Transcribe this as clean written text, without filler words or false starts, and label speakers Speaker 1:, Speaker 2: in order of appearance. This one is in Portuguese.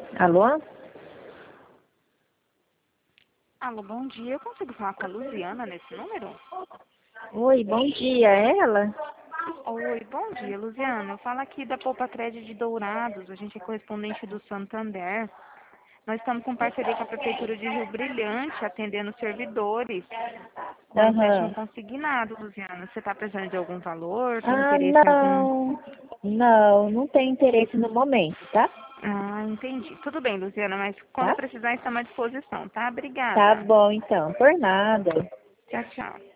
Speaker 1: Alô?
Speaker 2: Alô, bom dia. Eu consigo falar com a Luziana nesse número?
Speaker 1: Oi, bom dia. É ela?
Speaker 2: Oi, bom dia, Luziana. Eu falo aqui da Poupa Crédito de Dourados. A gente é correspondente do Santander. Nós estamos com parceria com a Prefeitura de Rio Brilhante, atendendo servidores com empréstimo
Speaker 1: Aham.
Speaker 2: consignado, Luziana. Você está precisando de algum valor? Tem
Speaker 1: Ah,
Speaker 2: interesse em algum...
Speaker 1: não. Não tem interesse no momento, tá?
Speaker 2: Ah, entendi. Tudo bem, Luziana, mas quando
Speaker 1: Tá?
Speaker 2: precisar, estamos à disposição, tá?
Speaker 1: Tá
Speaker 2: Obrigada.
Speaker 1: bom, então. Por nada.
Speaker 2: Tchau, tchau.